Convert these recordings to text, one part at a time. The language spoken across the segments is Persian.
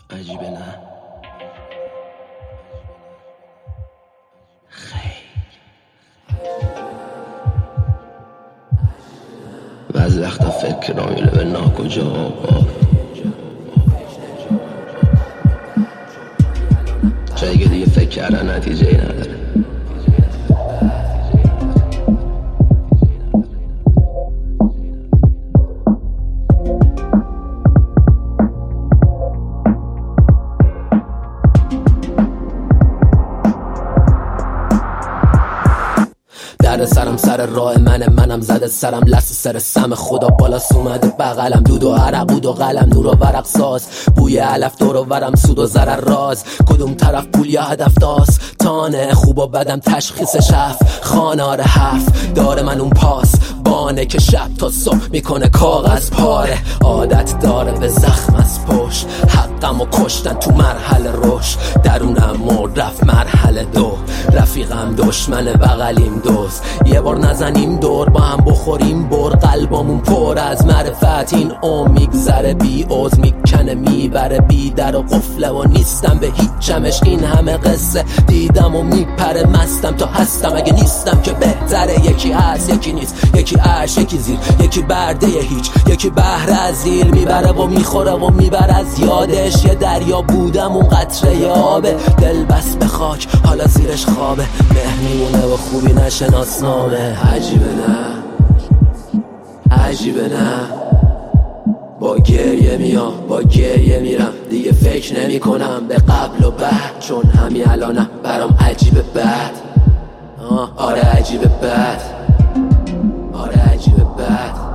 عجیبه نه؟ خیلی بعضی وقتا فکر رامیله به ناکجا آباد جایی که دیگه فکر کردن نتیجه ای نداره. در سرم سر راه منم زده سرم لست سر سم خدا بالاست اومده بغلم دود و عرق بود و قلم نور و ورق ساز بوی علف دور و ورم سود و ضرر راز کدوم طرف پول یا هدف داست تانه خوب و بدم تشخیص شف خانار حرف داره من اون پاس بانه که شب تا صبح میکنه کاغذ پاره عادت داره به زخم از پشت حقم و کشتن تو مرحله رشد درونم مرد رفت مرحله دو رفیقم دشمن بغلیم دوست یه بار نزنیم دور با هم بخوریم بر قلبمون پر از معرفت این میگذره بی عوض میکنه میبره بی در و قفله و نیستم به هیچمش این همه قصه دیدم و میپره مستم تا هستم اگه نیستم که بهتره یکی هست یکی نیست یکی عرش یکی زیر یکی برده هیچ یکی بحر از زیر میبره و میخوره و میبره از یادش یه دریا بودم اون قطره آبه دل بس به خاک حالا زیرش خوابه مهمیونه و خوبی نشناسنامه عجیبه نه عجیبه نه با گریه میام با گریه میرم دیگه فکر نمی کنم به قبل و بعد چون همین الانم برام عجیبه بد آره عجیبه بد آره عجیبه بد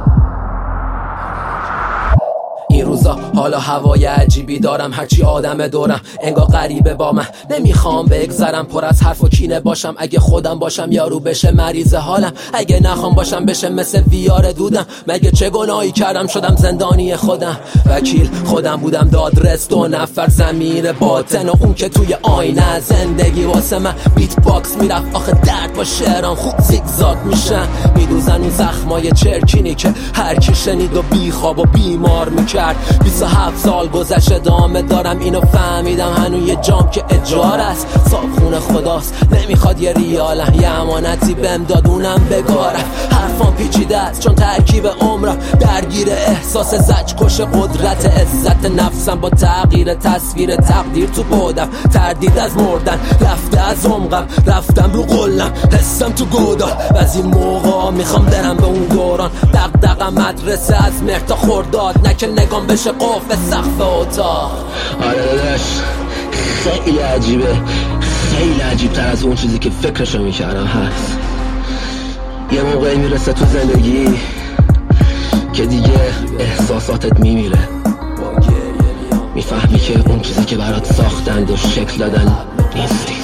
این روزا حالا هوای عجیبی دارم هرچی آدم دورم انگار غریبه با من نمیخوام بگذرم پر از حرف و کینه باشم اگه خودم باشم یارو بشه مریض حالم اگه نخوام باشم بشه مثل ویار دودم مگه چه گناهی کردم شدم زندانی خودم وکیل خودم بودم دادرس 2 نفر ضمیر باطن و اون که توی آینه زندگی واسه من بیت باکس میرفت آخه درد با شعران خوب زیگزاگ میشن میدوزن اون زخمای چرکینی که هر کی شنید و بیخواب و بیمار میکرد 27 سال گذشته ادامه دارم اینو فهمیدم هنوز یه جام که اجاره است صابخونه خداست نمیخواد یه ریالم یه امانتی بهم داد اونم بگارم حرفام پیچیده است چون ترکیب عمرم درگیر احساس زجرکش قدرت عزت نفسم با تغییر تصویر تقدیر تو بودم تردید از مردن رفته از عمقم رفتم رو قلم حسم تو گودال و از این موقع میخوام برم به اون دوران دغدغم مدرسه از مهر تا خرداد نکه نگام بشه قفل سقف اتاق آره داداش خیلی عجیبه خیلی عجیب تر از اون چیزی که فکرشو میکردم هست یه موقعی میرسه تو زندگی که دیگه احساساتت میمیره میفهمی که اون چیزی که برات ساختند و شکل دادن نیستی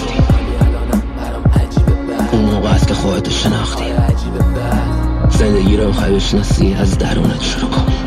اون موقع است که خودتو شناختی زندگی رو میخوای بشناسی از درونت شروع کن